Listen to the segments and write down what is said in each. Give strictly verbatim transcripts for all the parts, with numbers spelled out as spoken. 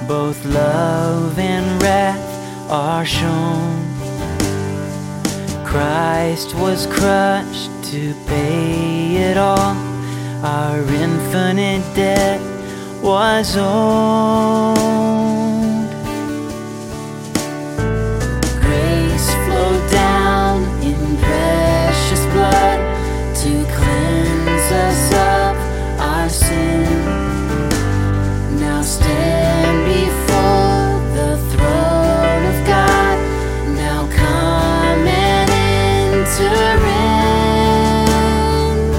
both love and wrath are shown. Christ was crushed to pay it all. Our infinite debt was owed. Grace flowed down in precious blood to cleanse us of our sin. Now stand before the throne of God. Now come and enter in.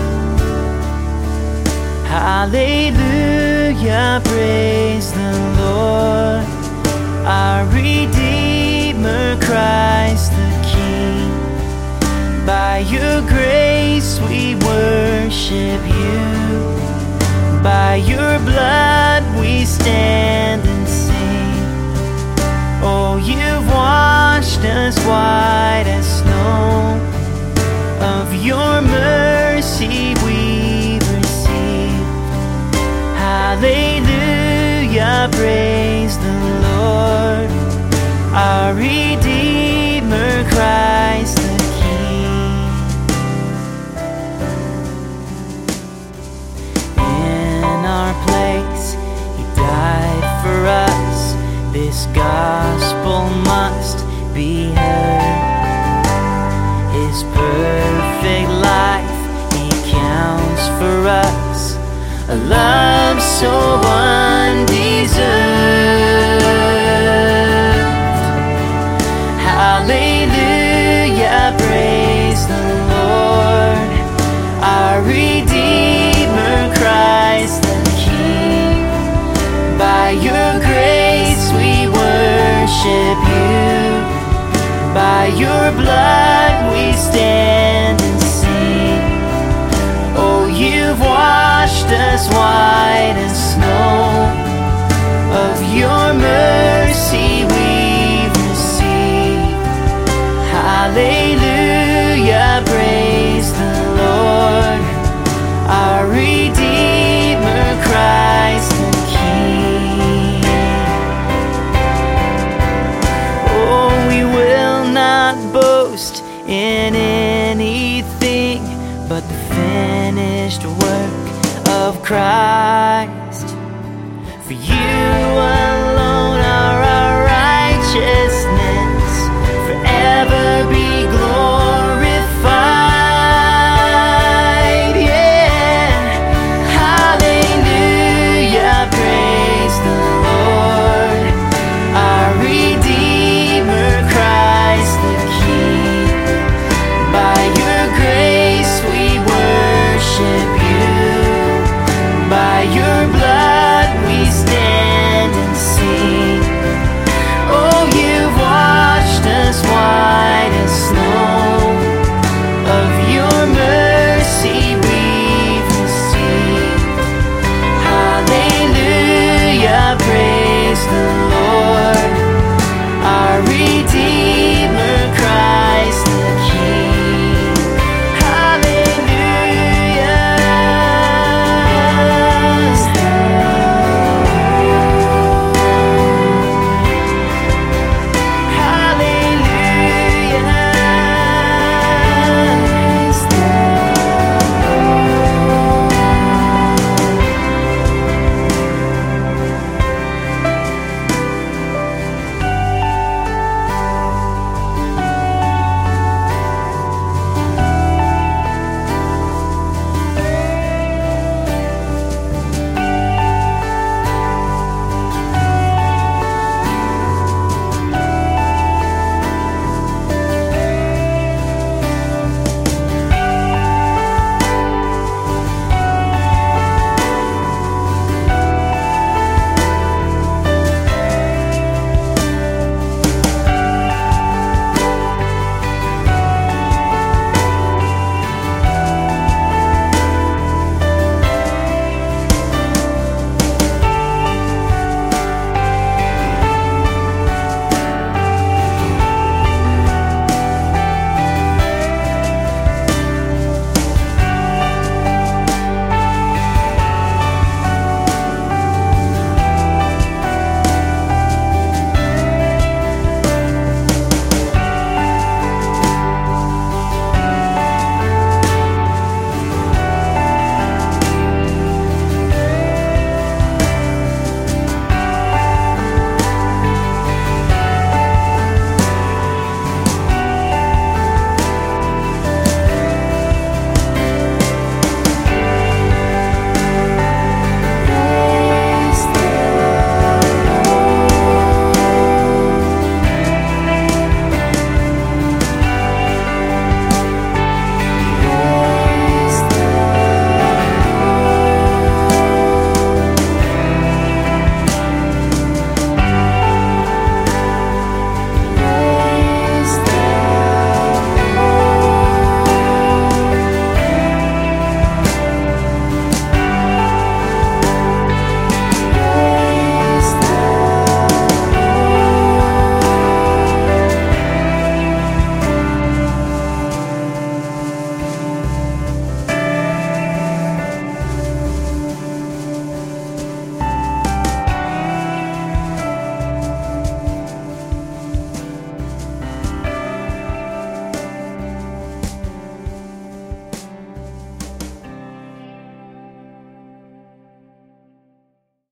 Hallelujah, praise the Lord, our Redeemer, Christ the King. By your grace we worship you. By your blood we stand and sing. Oh, you've washed us white as snow. Of your mercy we've received. Hallelujah, praise the Lord, our Redeemer, Christ the King. In our place he died for us. This gospel must be heard. His perfect life he counts for us, a love so undeserved. Hallelujah, praise the Lord, our Redeemer, Christ the King. By your grace we worship you. By your blood we stand and sing. Oh, you've washed us white as snow. Of your mercy we've received. Hallelujah, praise the Lord, our Redeemer, Christ the King. Oh, we will not boast in anything but the finished work of Christ.